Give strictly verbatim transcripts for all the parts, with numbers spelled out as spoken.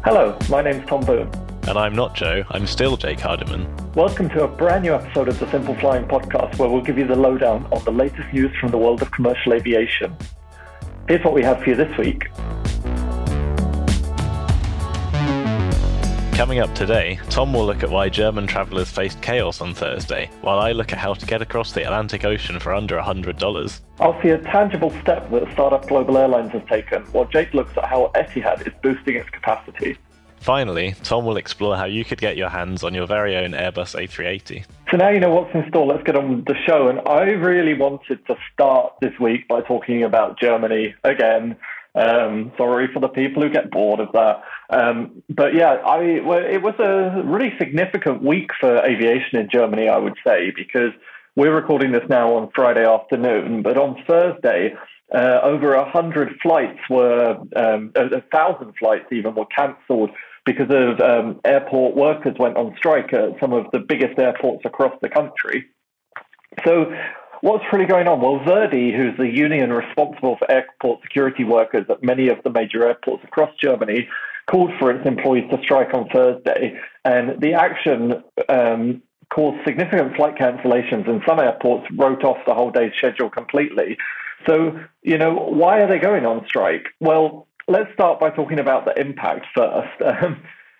Hello, my name's Tom Boone. And I'm not Joe, I'm still Jake Hardiman. Welcome to a brand new episode of the Simple Flying Podcast, where we'll give you the lowdown on the latest news from the world of commercial aviation. Here's what we have for you this week. Coming up today, Tom will look at why German travellers faced chaos on Thursday, while I look at how to get across the Atlantic Ocean for under one hundred dollars. I'll see a tangible step that startup Global Airlines has taken, while Jake looks at how Etihad is boosting its capacity. Finally, Tom will explore how you could get your hands on your very own Airbus A three eighty. So now you know what's in store, let's get on with the show. And I really wanted to start this week by talking about Germany again. Um, sorry for the people who get bored of that. Um, but yeah, I, well, it was a really significant week for aviation in Germany, I would say, because we're recording this now on Friday afternoon, but on Thursday, uh, over a hundred flights were, um, a, a thousand flights even were cancelled because of um, airport workers went on strike at some of the biggest airports across the country. So what's really going on? Well, Verdi, who's the union responsible for airport security workers at many of the major airports across Germany, called for its employees to strike on Thursday. And the action um, caused significant flight cancellations, and some airports wrote off the whole day's schedule completely. So, you know, why are they going on strike? Well, let's start by talking about the impact first. Um,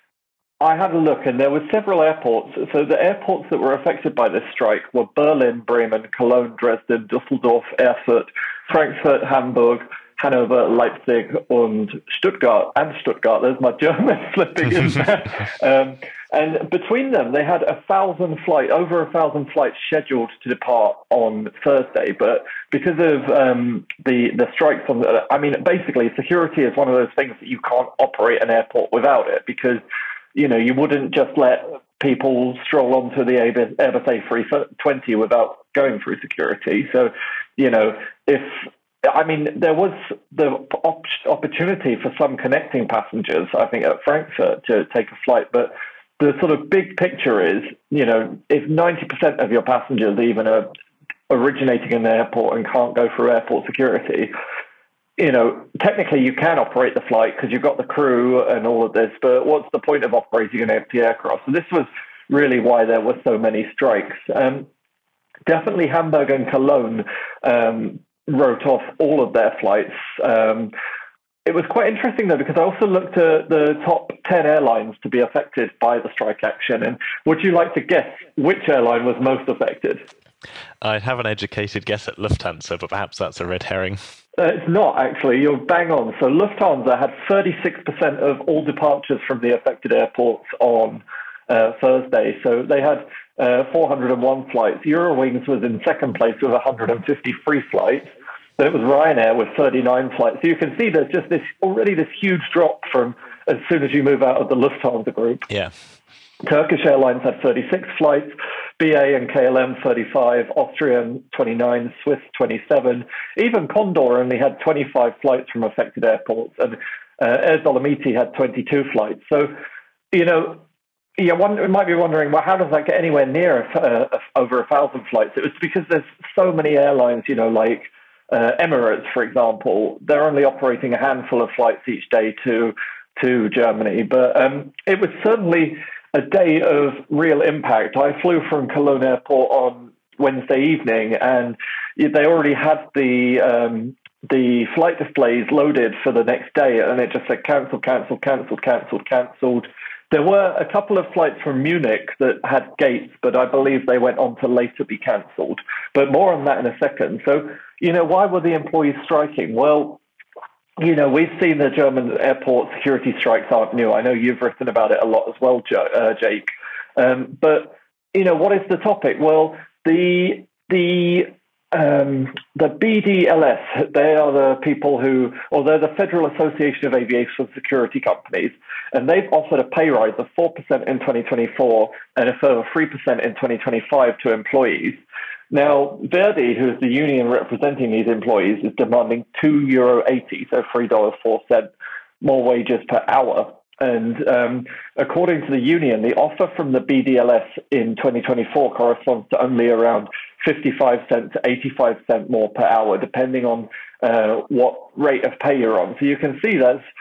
I had a look, and there were several airports. So the airports that were affected by this strike were Berlin, Bremen, Cologne, Dresden, Düsseldorf, Erfurt, Frankfurt, Hamburg, Hanover, Leipzig, and Stuttgart. And Stuttgart, there's my German slipping in there. Um, and between them, they had a thousand flight, over a thousand flights scheduled to depart on Thursday. But because of um, the the strikes on, the, I mean, basically, security is one of those things that you can't operate an airport without it, because you know, you wouldn't just let people stroll onto the Airbus A three twenty without going through security. So, you know, if, I mean, there was the op- opportunity for some connecting passengers, I think, at Frankfurt to take a flight. But the sort of big picture is, you know, if ninety percent of your passengers even are originating in the airport and can't go through airport security, you know, technically you can operate the flight because you've got the crew and all of this, but what's the point of operating an empty aircraft? So this was really why there were so many strikes. Um, definitely Hamburg and Cologne um, wrote off all of their flights. Um, it was quite interesting, though, because I also looked at the top ten airlines to be affected by the strike action. And would you like to guess which airline was most affected? I'd have an educated guess at Lufthansa, but perhaps that's a red herring. Uh, it's not, actually. You're bang on. So Lufthansa had thirty-six percent of all departures from the affected airports on uh, Thursday. So they had uh, four hundred one flights. Eurowings was in second place with one hundred fifty-three flights. Then it was Ryanair with thirty-nine flights. So you can see there's just this already this huge drop from as soon as you move out of the Lufthansa group. Yeah. Turkish Airlines had thirty-six flights, B A and K L M thirty-five, Austrian twenty-nine, Swiss twenty-seven. Even Condor only had twenty-five flights from affected airports, and uh, Air Dolomiti had twenty-two flights. So, you know, yeah, one you might be wondering, well, how does that get anywhere near uh, over a thousand flights? It was because there's so many airlines, you know, like uh, Emirates, for example, they're only operating a handful of flights each day to to Germany, but um, it was certainly a day of real impact. I flew from Cologne Airport on Wednesday evening, and they already had the um, the flight displays loaded for the next day, and it just said cancelled, cancelled, cancelled, cancelled, cancelled. There were a couple of flights from Munich that had gates, but I believe they went on to later be cancelled. But more on that in a second. So, you know, why were the employees striking? Well, you know, we've seen the German airport security strikes aren't new. I know you've written about it a lot as well, jo- uh, Jake. Um, but, you know, what is the topic? Well, the the um, the B D L S, they are the people who, or they're the Federal Association of Aviation Security Companies, and they've offered a pay rise of four percent in twenty twenty-four and a further three percent in twenty twenty-five to employees. Now, Verdi, who is the union representing these employees, is demanding two euro eighty, so three dollars and four cents more wages per hour. And um, according to the union, the offer from the B D L S in twenty twenty-four corresponds to only around fifty-five cents to eighty-five cents more per hour, depending on uh, what rate of pay you're on. So you can see that's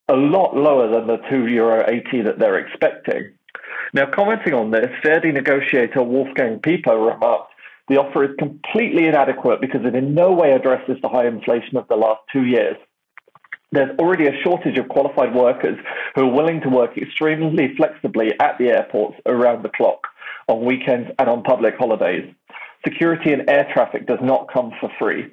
a lot lower than the two euro eighty that they're expecting. Now, commenting on this, Verdi negotiator Wolfgang Pieper remarked, the offer is completely inadequate because it in no way addresses the high inflation of the last two years. There's already a shortage of qualified workers who are willing to work extremely flexibly at the airports around the clock, on weekends and on public holidays. Security in air traffic does not come for free.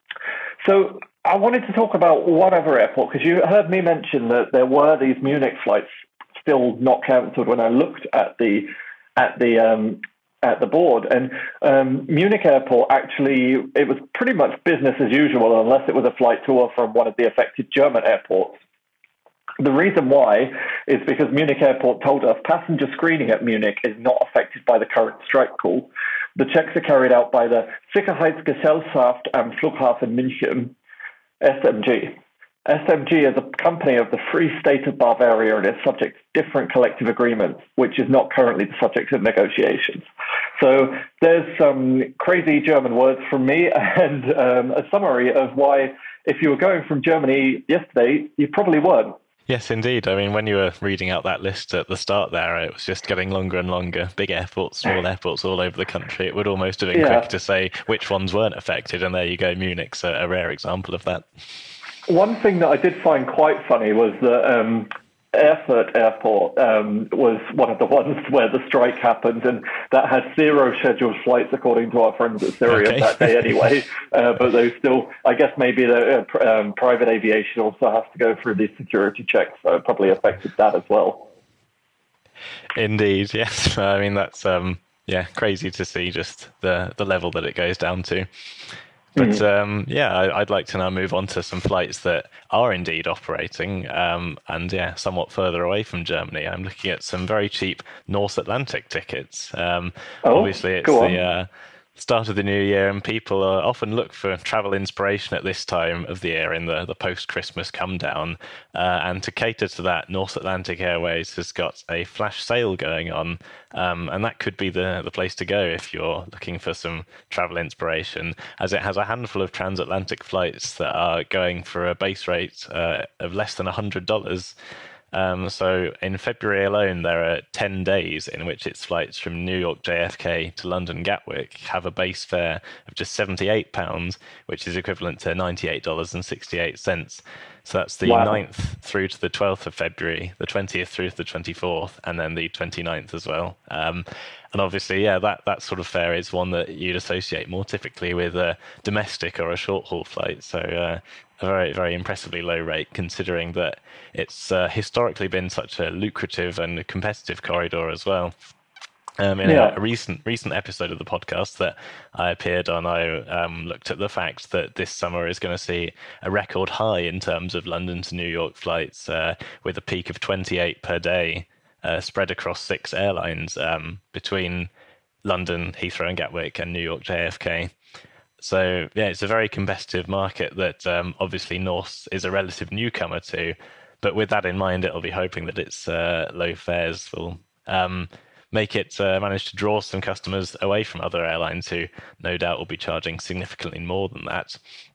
So I wanted to talk about one other airport, because you heard me mention that there were these Munich flights still not cancelled when I looked at the at the um, at the board. And um, Munich Airport, actually, it was pretty much business as usual, unless it was a flight to or from one of the affected German airports. The reason why is because Munich Airport told us passenger screening at Munich is not affected by the current strike call. The checks are carried out by the Sicherheitsgesellschaft am Flughafen München, S M G. S M G is a company of the Free State of Bavaria and is subject to different collective agreements, which is not currently the subject of negotiations. So there's some crazy German words from me and um, a summary of why, if you were going from Germany yesterday, you probably weren't. Yes, indeed. I mean, when you were reading out that list at the start there, it was just getting longer and longer. Big airports, small airports all over the country. It would almost have been yeah. quick to say which ones weren't affected, and there you go, Munich's a, a rare example of that. One thing that I did find quite funny was that um, Erfurt Airport um, was one of the ones where the strike happened, and that had zero scheduled flights, according to our friends at Sirius okay. that day anyway. Uh, but they still, I guess maybe the uh, um, private aviation also has to go through these security checks, so it probably affected that as well. Indeed, yes. I mean, that's um, yeah, crazy to see just the, the level that it goes down to. But um, yeah, I, I'd like to now move on to some flights that are indeed operating um, and yeah, somewhat further away from Germany. I'm looking at some very cheap North Atlantic tickets. Um, oh, obviously, it's the uh, start of the new year, and people uh, often look for travel inspiration at this time of the year in the, the post-Christmas come down. Uh, and to cater to that, North Atlantic Airways has got a flash sale going on. Um, and that could be the, the place to go if you're looking for some travel inspiration, as it has a handful of transatlantic flights that are going for a base rate uh, of less than one hundred dollars. Um, so in February alone, there are ten days in which its flights from New York J F K to London Gatwick have a base fare of just seventy-eight pounds, which is equivalent to ninety-eight dollars and sixty-eight cents. So that's the wow. ninth through to the twelfth of February, the twentieth through to the twenty-fourth, and then the twenty-ninth as well. Um, and obviously, yeah, that, that sort of fare is one that you'd associate more typically with a domestic or a short-haul flight. So uh, a very, very impressively low rate, considering that it's uh, historically been such a lucrative and competitive corridor as well. Um, in yeah. a, a recent recent episode of the podcast that I appeared on, I um, looked at the fact that this summer is going to see a record high in terms of London to New York flights, uh, with a peak of twenty-eight per day, uh, spread across six airlines um, between London, Heathrow and Gatwick, and New York J F K. So yeah, it's a very competitive market that um, obviously Norse is a relative newcomer to, but with that in mind, it'll be hoping that its uh, low fares will Um, make it uh, manage to draw some customers away from other airlines who no doubt will be charging significantly more than that.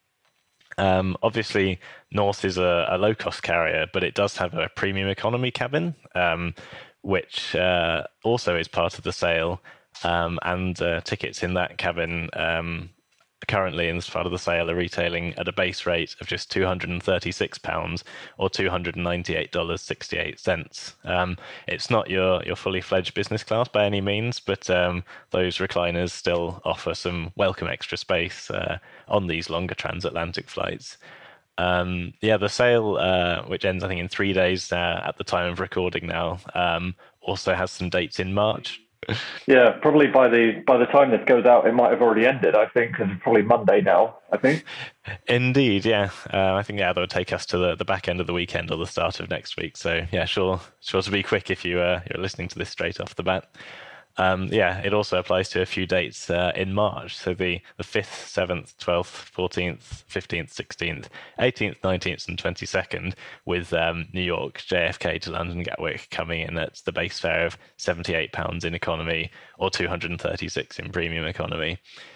Um, obviously, Norse is a, a low-cost carrier, but it does have a premium economy cabin, um, which uh, also is part of the sale, um, and uh, tickets in that cabin um, currently, in this part of the sale, are retailing at a base rate of just two hundred thirty-six pounds or two hundred ninety-eight dollars and sixty-eight cents. Um, it's not your, your fully fledged business class by any means, but um, those recliners still offer some welcome extra space uh, on these longer transatlantic flights. Um, yeah, the sale, uh, which ends, I think, in three days uh, at the time of recording now, um, also has some dates in March. Yeah, probably by the by the time this goes out, it might have already ended, I think, because it's probably Monday now, I think. Indeed, yeah. Uh, I think, yeah, that would take us to the, the back end of the weekend or the start of next week. So, yeah, sure sure to be quick if you, uh, you're listening to this straight off the bat. Um, yeah, it also applies to a few dates uh, in March. So the, the fifth, seventh, twelfth, fourteenth, fifteenth, sixteenth, eighteenth, nineteenth, and twenty-second, with um, New York J F K to London Gatwick coming in at the base fare of seventy-eight pounds in economy or two hundred thirty-six in premium economy.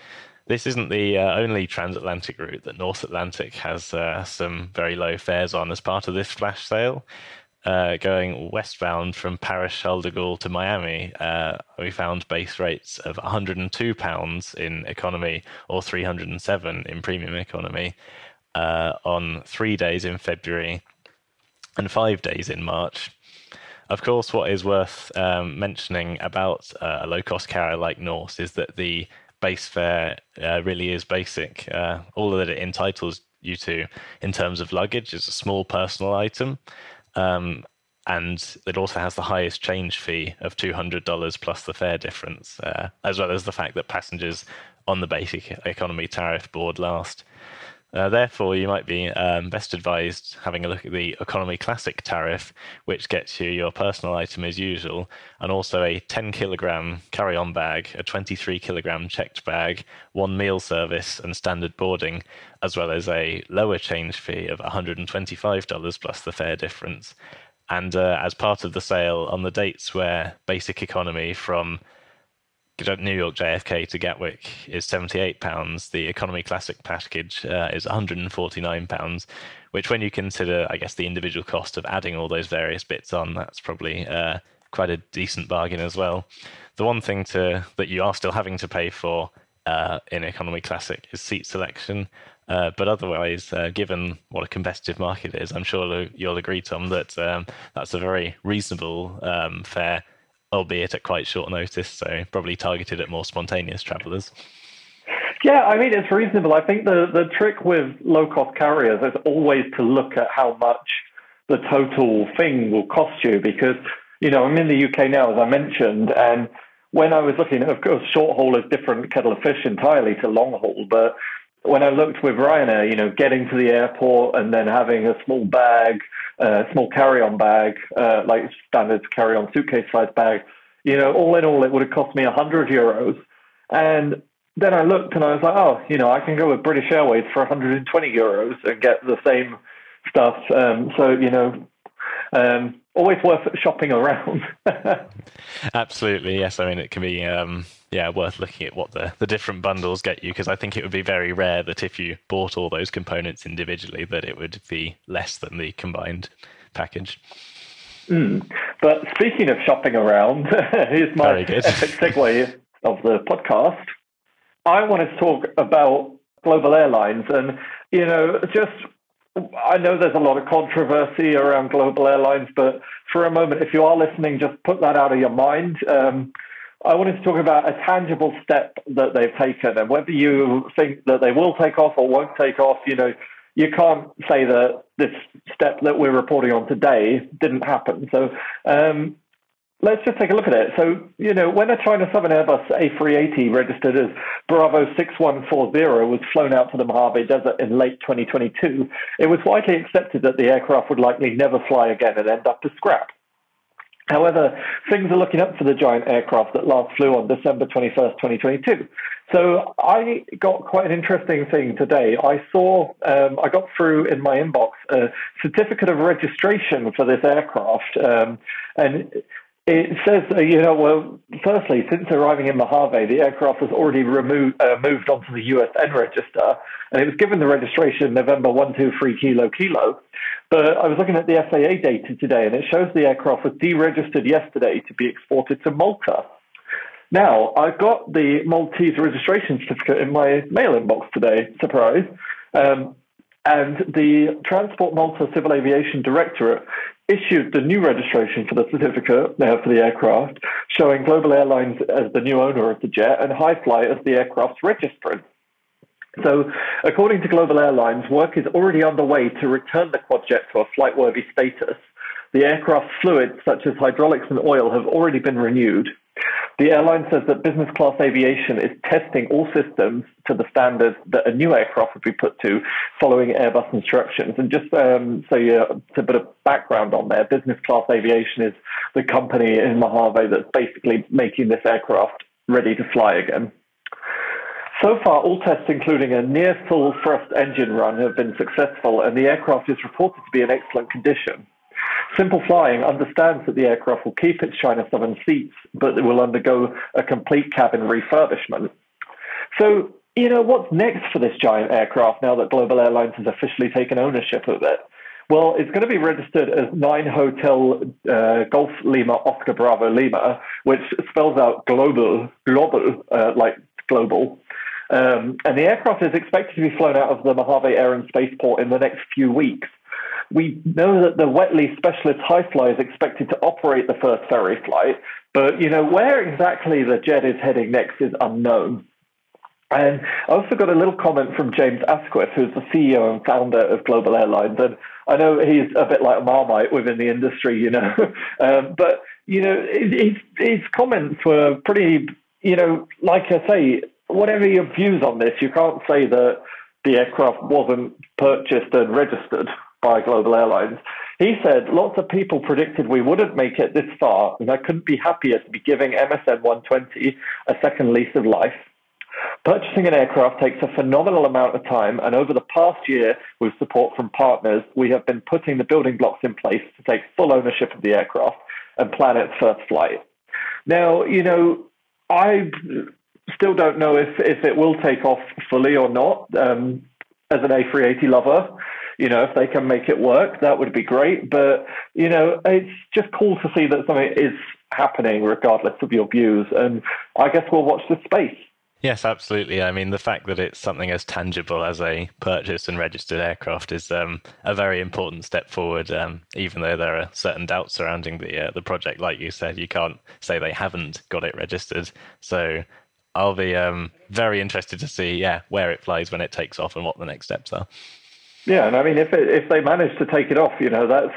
This isn't the uh, only transatlantic route that North Atlantic has uh, some very low fares on as part of this flash sale. Uh, going westbound from Paris Charles de Gaulle to Miami, uh, we found base rates of one hundred two pounds in economy or three hundred seven in premium economy uh, on three days in February and five days in March. Of course, what is worth um, mentioning about uh, a low-cost carrier like Norse is that the base fare uh, really is basic. Uh, all that it entitles you to in terms of luggage is a small personal item. Um, and it also has the highest change fee of two hundred dollars plus the fare difference, uh, as well as the fact that passengers on the basic economy tariff board last. Uh, therefore, you might be um, best advised having a look at the Economy Classic tariff, which gets you your personal item as usual, and also a ten kilogram carry-on bag, a twenty-three kilogram checked bag, one meal service, and standard boarding, as well as a lower change fee of one hundred twenty-five dollars plus the fare difference. And uh, as part of the sale, on the dates where basic economy from New York J F K to Gatwick is seventy-eight pounds, the Economy Classic package uh, is one hundred forty-nine pounds, which when you consider, I guess, the individual cost of adding all those various bits on, that's probably uh, quite a decent bargain as well. The one thing to that you are still having to pay for uh, in Economy Classic is seat selection, uh, but otherwise, uh, given what a competitive market is, I'm sure you'll agree, Tom, that um, that's a very reasonable um, fare, albeit at quite short notice, so probably targeted at more spontaneous travellers. Yeah, I mean, it's reasonable. I think the, the trick with low-cost carriers is always to look at how much the total thing will cost you, because, you know, I'm in the U K now, as I mentioned, and when I was looking, of course, short haul is different kettle of fish entirely to long haul, but when I looked with Ryanair, you know, getting to the airport and then having a small bag, a uh, small carry-on bag, uh, like standard carry-on suitcase-sized bag, you know, all in all, it would have cost me one hundred euros. And then I looked and I was like, oh, you know, I can go with British Airways for one hundred twenty euros and get the same stuff. Um, so, you know, um, always worth shopping around. Absolutely, yes. I mean, it can be, um, yeah, worth looking at what the, the different bundles get you, because I think it would be very rare that if you bought all those components individually, that it would be less than the combined package. Mm. But speaking of shopping around, here's my epic segue of the podcast. I wanted to talk about global airlines, and, you know, just I know there's a lot of controversy around global airlines, but for a moment, if you are listening, just put that out of your mind. Um, I wanted to talk about a tangible step that they've taken, and whether you think that they will take off or won't take off, you know, you can't say that this step that we're reporting on today didn't happen. So um, let's just take a look at it. So, you know, when a China Southern Airbus A three eighty registered as Bravo six one four zero was flown out to the Mojave Desert in late twenty twenty-two, it was widely accepted that the aircraft would likely never fly again and end up as scrap. However, things are looking up for the giant aircraft that last flew on December twenty-first, twenty twenty-two. So I got quite an interesting thing today. I saw, um, I got through in my inbox a certificate of registration for this aircraft. Um, and it says, uh, you know, well, firstly, since arriving in Mojave, the aircraft was already removed, uh, moved onto the U S N register, and it was given the registration November one two three kilo kilo. But I was looking at the F A A data today, and it shows the aircraft was deregistered yesterday to be exported to Malta. Now, I've got the Maltese registration certificate in my mail inbox today, surprise. Um, and the Transport Malta Civil Aviation Directorate issued the new registration for the certificate uh, for the aircraft, showing Global Airlines as the new owner of the jet and Highfly as the aircraft's registrant. So, according to Global Airlines, work is already underway to return the quadjet to a flight-worthy status. The aircraft's fluids, such as hydraulics and oil, have already been renewed. The airline says that business class aviation is testing all systems to the standards that a new aircraft would be put to following Airbus instructions. And just um, so you have a bit of background on there, business class aviation is the company in Mojave that's basically making this aircraft ready to fly again. So far, all tests, including a near full thrust engine run, have been successful, and the aircraft is reported to be in excellent condition. Simple Flying understands that the aircraft will keep its China Southern seats, but it will undergo a complete cabin refurbishment. So, you know, what's next for this giant aircraft now that Global Airlines has officially taken ownership of it? Well, it's going to be registered as nine Hotel uh, Golf Lima Oscar Bravo Lima, which spells out global, global, uh, like global. Um, and the aircraft is expected to be flown out of the Mojave Air and Spaceport in the next few weeks. We know that the wet lease specialist Highfly is expected to operate the first ferry flight, but, you know, where exactly the jet is heading next is unknown. And I also got a little comment from James Asquith, who's the C E O and founder of Global Airlines. And I know he's a bit like a Marmite within the industry, you know. um, but, you know, his, his comments were pretty, you know, like I say, whatever your views on this, you can't say that the aircraft wasn't purchased and registered by Global Airlines. He said, lots of people predicted we wouldn't make it this far, and I couldn't be happier to be giving M S N one twenty a second lease of life. Purchasing an aircraft takes a phenomenal amount of time, and over the past year, with support from partners, we have been putting the building blocks in place to take full ownership of the aircraft and plan its first flight. Now, you know, I still don't know if, if it will take off fully or not. Um, as an A three eighty lover, you know, if they can make it work, that would be great. But, you know, it's just cool to see that something is happening regardless of your views. And I guess we'll watch this space. Yes, absolutely. I mean, the fact that it's something as tangible as a purchased and registered aircraft is um, a very important step forward, um, even though there are certain doubts surrounding the uh, the project. Like you said, you can't say they haven't got it registered. So I'll be um, very interested to see, yeah, where it flies when it takes off and what the next steps are. Yeah, and I mean, if it, if they manage to take it off, you know, that's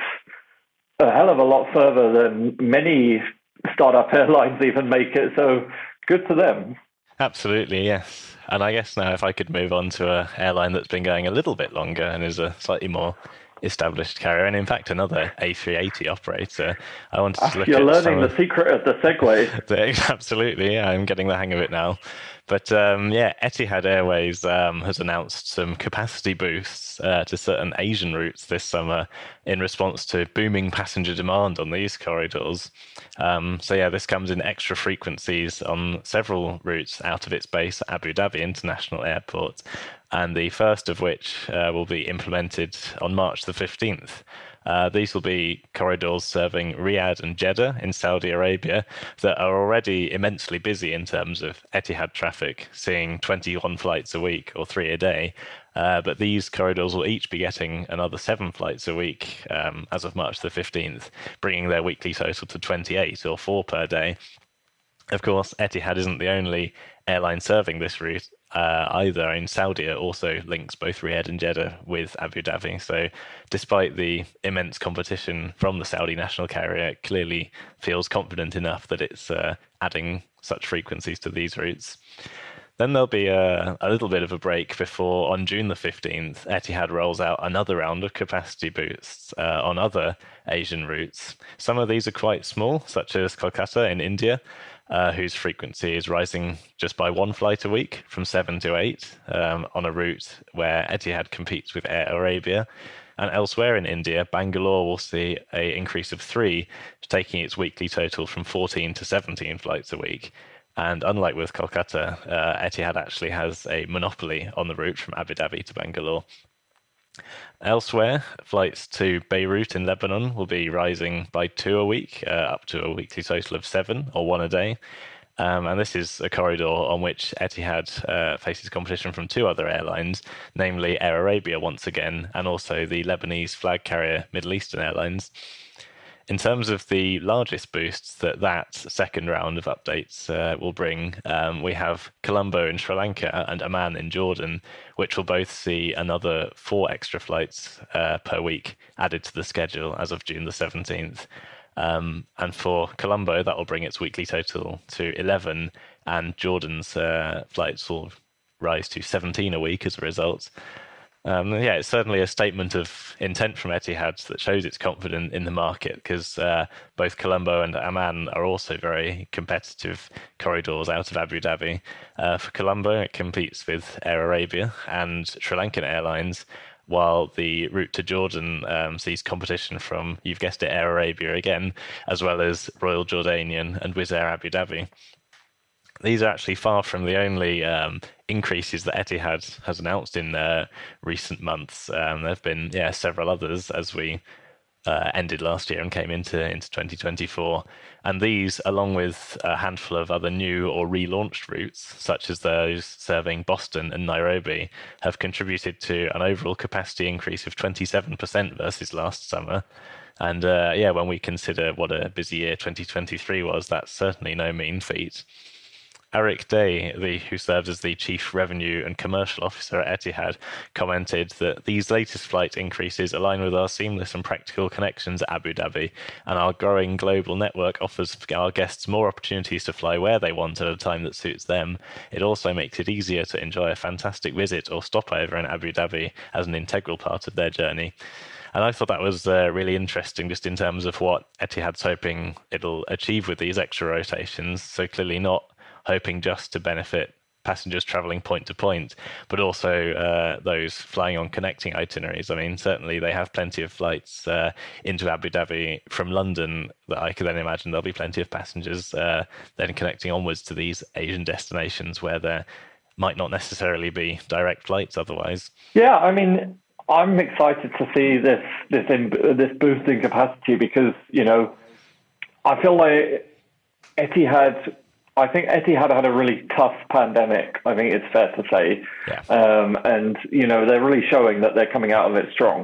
a hell of a lot further than many startup airlines even make it. So good for them. Absolutely, yes. And I guess now if I could move on to an airline that's been going a little bit longer and is a slightly more established carrier, and in fact another A three eighty operator, I wanted to look You're at learning some the of... secret of the segue. Absolutely, yeah, I'm getting the hang of it now. But um, yeah, Etihad Airways um, has announced some capacity boosts uh, to certain Asian routes this summer in response to booming passenger demand on these corridors. Um, so yeah, this comes in extra frequencies on several routes out of its base at Abu Dhabi International Airport, and the first of which uh, will be implemented on March the fifteenth. Uh, these will be corridors serving Riyadh and Jeddah in Saudi Arabia that are already immensely busy in terms of Etihad traffic, seeing twenty-one flights a week or three a day. Uh, but these corridors will each be getting another seven flights a week um, as of March the fifteenth, bringing their weekly total to twenty-eight or four per day. Of course, Etihad isn't the only airline serving this route uh, either. In Saudi also links both Riyadh and Jeddah with Abu Dhabi. So despite the immense competition from the Saudi national carrier, it clearly feels confident enough that it's uh, adding such frequencies to these routes. Then there'll be a, a little bit of a break before, on June the fifteenth, Etihad rolls out another round of capacity boosts uh, on other Asian routes. Some of these are quite small, such as Kolkata in India, Uh, whose frequency is rising just by one flight a week from seven to eight um, on a route where Etihad competes with Air Arabia. And elsewhere in India, Bangalore will see an increase of three, taking its weekly total from fourteen to seventeen flights a week. And unlike with Kolkata, uh, Etihad actually has a monopoly on the route from Abu Dhabi to Bangalore. Elsewhere, flights to Beirut in Lebanon will be rising by two a week, uh, up to a weekly total of seven, or one a day. Um, and this is a corridor on which Etihad uh, faces competition from two other airlines, namely Air Arabia once again, and also the Lebanese flag carrier Middle Eastern Airlines. In terms of the largest boosts that that second round of updates uh, will bring, um, we have Colombo in Sri Lanka and Amman in Jordan, which will both see another four extra flights uh, per week added to the schedule as of June the seventeenth. Um, and for Colombo, that will bring its weekly total to eleven, and Jordan's uh, flights will rise to seventeen a week as a result. Um, yeah, it's certainly a statement of intent from Etihad that shows it's confident in the market, because uh, both Colombo and Amman are also very competitive corridors out of Abu Dhabi. Uh, for Colombo, it competes with Air Arabia and Sri Lankan Airlines, while the route to Jordan um, sees competition from, you've guessed it, Air Arabia again, as well as Royal Jordanian and Wizz Air Abu Dhabi. these are actually far from the only um, increases that Etihad has announced in uh, recent months. Um, there have been, yeah, several others as we uh, ended last year and came into into twenty twenty-four. And these, along with a handful of other new or relaunched routes, such as those serving Boston and Nairobi, have contributed to an overall capacity increase of twenty-seven percent versus last summer. And uh, yeah, when we consider what a busy year twenty twenty-three was, that's certainly no mean feat. Eric Day, the, who serves as the Chief Revenue and Commercial Officer at Etihad, commented that these latest flight increases align with our seamless and practical connections at Abu Dhabi, and our growing global network offers our guests more opportunities to fly where they want at a time that suits them. It also makes it easier to enjoy a fantastic visit or stopover in Abu Dhabi as an integral part of their journey. And I thought that was uh, really interesting just in terms of what Etihad's hoping it'll achieve with these extra rotations. So clearly not hoping just to benefit passengers travelling point to point, but also uh, those flying on connecting itineraries. I mean, certainly they have plenty of flights uh, into Abu Dhabi from London that I could then imagine there'll be plenty of passengers uh, then connecting onwards to these Asian destinations where there might not necessarily be direct flights otherwise. Yeah, I mean, I'm excited to see this this in, this boost in capacity because, you know, I feel like Etihad, I think Etihad had a really tough pandemic, I think it's fair to say. Yeah. Um, and, you know, they're really showing that they're coming out of it strong.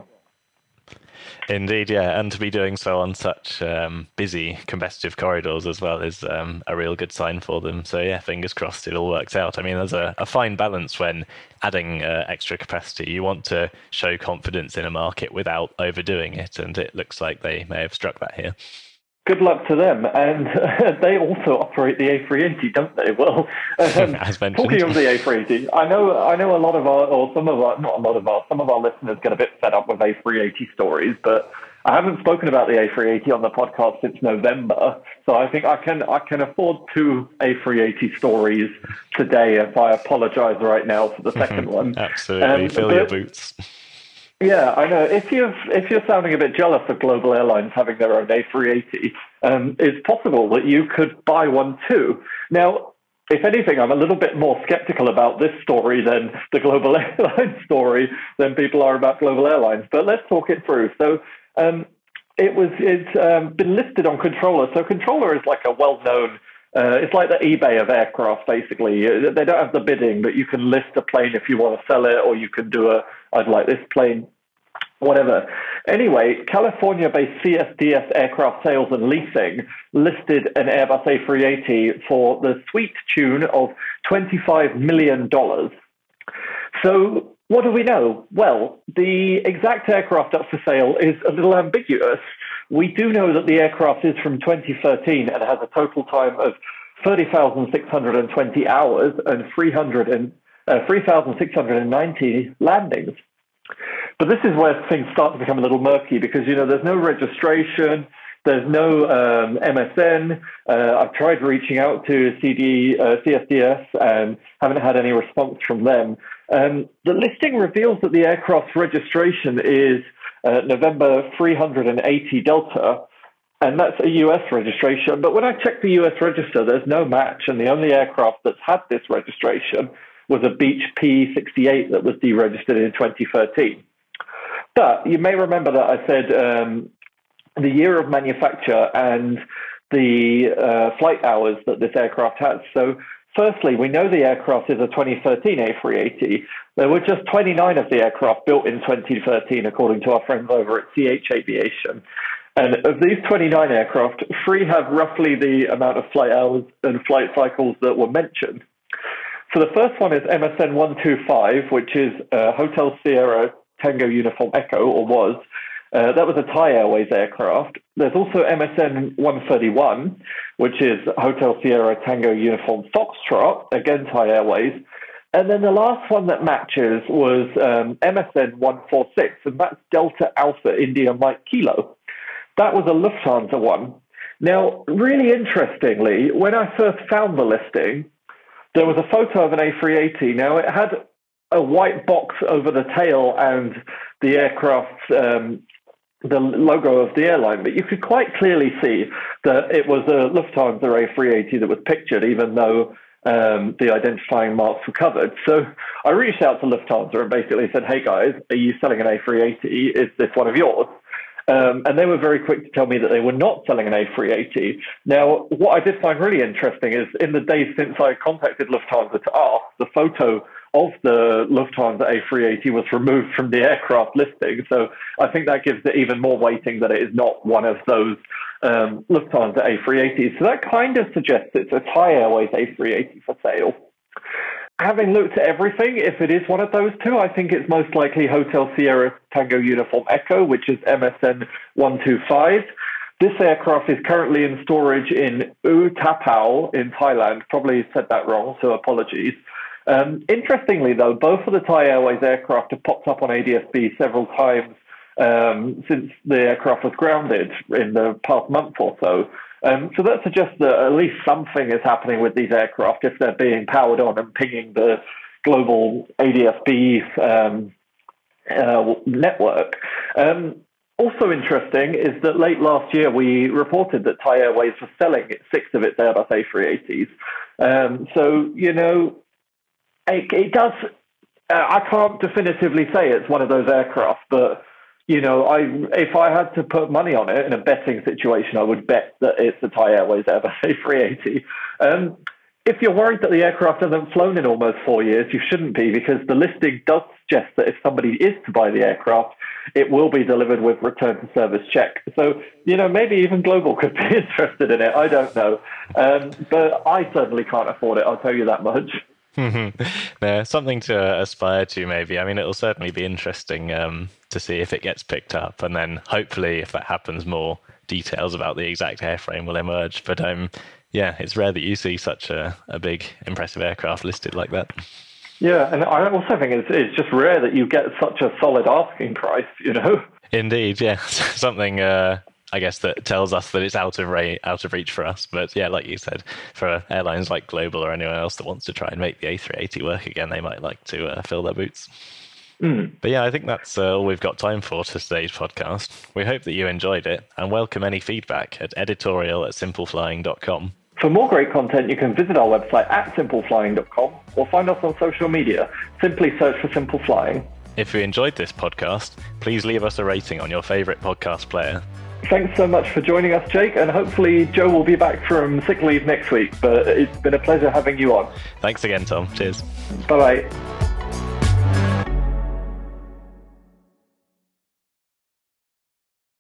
Indeed, yeah, and to be doing so on such um, busy, competitive corridors as well is um, a real good sign for them. So yeah, fingers crossed it all works out. I mean, there's a, a fine balance when adding uh, extra capacity. You want to show confidence in a market without overdoing it, and it looks like they may have struck that here. Good luck to them. And uh, they also operate the A three eighty, don't they? Well, um, as mentioned. Talking of the A three eighty, I know I know a lot of our, or some of our, not a lot of our, some of our listeners get a bit fed up with A three eighty stories, but I haven't spoken about the A three eighty on the podcast since November, so I think I can I can afford two A three eighty stories today if I apologise right now for the second one. Absolutely, um, fill but, your boots. Yeah, I know. If you've if you're sounding a bit jealous of global airlines having their own A three eighty, um, it's possible that you could buy one too. Now, if anything, I'm a little bit more skeptical about this story than the global airline story than people are about global airlines. But let's talk it through. So, um, it was it's um, been listed on Controller. So, Controller is like a well-known. Uh, it's like the eBay of aircraft, basically. They don't have the bidding, but you can list a plane if you want to sell it, or you can do a, I'd like this plane, whatever. Anyway, California-based C S D S Aircraft Sales and Leasing listed an Airbus A three eighty for the sweet tune of twenty-five million dollars. So what do we know? Well, the exact aircraft up for sale is a little ambiguous. We do know that the aircraft is from twenty thirteen and has a total time of thirty thousand six hundred twenty hours and three thousand six hundred ninety landings. But this is where things start to become a little murky because, you know, there's no registration, there's no um, M S N. Uh, I've tried reaching out to C D, uh, C S D S and haven't had any response from them. Um, the listing reveals that the aircraft's registration is uh, November three eighty Delta, and that's a U S registration. But when I checked the U S register, there's no match, and the only aircraft that's had this registration was a Beech P sixty-eight that was deregistered in twenty thirteen. But you may remember that I said um, the year of manufacture and the uh, flight hours that this aircraft has. So firstly, we know the aircraft is a twenty thirteen A three eighty. There were just twenty-nine of the aircraft built in twenty thirteen, according to our friends over at C H Aviation. And of these twenty-nine aircraft, three have roughly the amount of flight hours and flight cycles that were mentioned. So the first one is M S N one two five, which is uh, Hotel Sierra Tango Uniform Echo, or was. Uh, that was a Thai Airways aircraft. There's also M S N one thirty-one, which is Hotel Sierra Tango Uniform Foxtrot, again Thai Airways. And then the last one that matches was um, M S N one forty-six, and that's Delta Alpha India Mike Kilo. That was a Lufthansa one. Now, really interestingly, when I first found the listing, there was a photo of an A three eighty. Now, it had a white box over the tail and the aircraft's, um, the logo of the airline, but you could quite clearly see that it was a Lufthansa A three eighty that was pictured, even though um, the identifying marks were covered. So I reached out to Lufthansa and basically said, hey guys, are you selling an A three eighty? Is this one of yours? Um, and they were very quick to tell me that they were not selling an A three eighty. Now, what I did find really interesting is in the days since I contacted Lufthansa to ask, the photo of the Lufthansa A three eighty was removed from the aircraft listing. So I think that gives it even more weighting that it is not one of those um, Lufthansa A three eighties. So that kind of suggests it's a Thai Airways A three eighty for sale. Having looked at everything, if it is one of those two, I think it's most likely Hotel Sierra Tango Uniform Echo, which is M S N one two five. This aircraft is currently in storage in U Tapao in Thailand. Probably said that wrong, so apologies. Um, interestingly, though, both of the Thai Airways aircraft have popped up on A D S B several times um, since the aircraft was grounded in the past month or so. Um, so that suggests that at least something is happening with these aircraft if they're being powered on and pinging the global A D S B um, uh, network. Um, also interesting is that late last year we reported that Thai Airways was selling six of its Airbus A three eighties. Um, so, you know, it, it does, uh, I can't definitively say it's one of those aircraft, but you know, I if I had to put money on it in a betting situation, I would bet that it's the Thai Airways Airbus A three eighty. Um, if you're worried that the aircraft hasn't flown in almost four years, you shouldn't be, because the listing does suggest that if somebody is to buy the aircraft, it will be delivered with return to service check. So, you know, maybe even Global could be interested in it. I don't know. Um, but I certainly can't afford it, I'll tell you that much. No, something to aspire to, maybe. I mean, it'll certainly be interesting um, to see if it gets picked up, and then hopefully, if that happens, more details about the exact airframe will emerge. But um, yeah, it's rare that you see such a, a big, impressive aircraft listed like that. Yeah, and I also think it's, it's just rare that you get such a solid asking price, you know? Indeed, yeah. Something... Uh, I guess that tells us that it's out of ra- out of reach for us. But yeah, like you said, for airlines like Global or anyone else that wants to try and make the A three eighty work again, they might like to uh, fill their boots. Mm. But yeah, I think that's uh, all we've got time for to today's podcast. We hope that you enjoyed it and welcome any feedback at editorial at simple flying dot com. For more great content, you can visit our website at simple flying dot com or find us on social media. Simply search for Simple Flying. If you enjoyed this podcast, please leave us a rating on your favourite podcast player. Thanks so much for joining us, Jake, and hopefully Joe will be back from sick leave next week, but it's been a pleasure having you on. Thanks again, Tom. Cheers. Bye-bye.